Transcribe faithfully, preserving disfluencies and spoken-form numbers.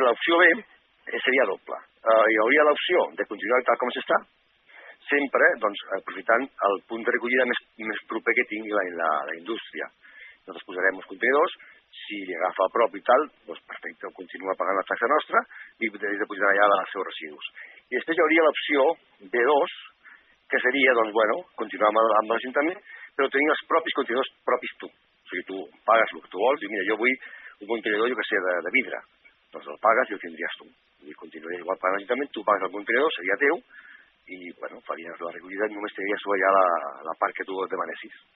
l'opció B seria doble. Uh, hi hauria l'opció de continuar tal com s'està, sempre doncs, aprofitant el punt de recollida més, més proper que tingui la, la, la indústria. Nosaltres posarem uns contenidors, si li agafa a prop i tal, doncs perfecte, continua pagant la taxa nostra i depositarà allà els seus residus. I després hi hauria l'opció B dos, que seria, doncs, bueno, continuar amb, amb l'Ajuntament, però tenir els propis contenidors propis tu. O sigui, tu pagues el que tu vols, i mira, jo vull un contenidor, jo que sé, de, de vidre. Doncs el pagues i el tindries tu. I continuaria igual pagant l'Ajuntament, tu pagues el contenidor, seria teu, i, bueno, faries la recollida, només tenies allà la, la part que tu demanessis.